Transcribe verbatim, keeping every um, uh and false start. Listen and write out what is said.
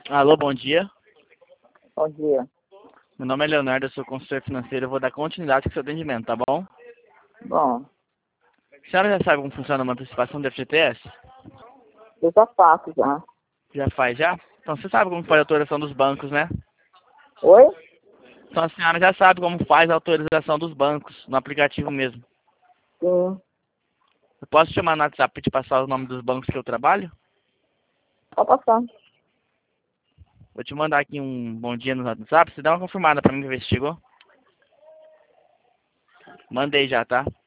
Alô, bom dia. Bom dia. Meu nome é Leonardo, eu sou consultor financeiro. Eu vou dar continuidade com o seu atendimento, tá bom? Bom, A senhora já sabe como funciona uma antecipação do F G T S? eu já faço já. Já faz, já? Então você sabe como faz a autorização dos bancos, né? Oi? Então a senhora já sabe como faz a autorização dos bancos, no aplicativo mesmo. Sim. Eu posso te chamar no WhatsApp para te passar o nome dos bancos que eu trabalho? Pode passar. Vou te mandar aqui um bom dia no WhatsApp. Você dá uma confirmada para mim ver se chegou. Mandei já, tá?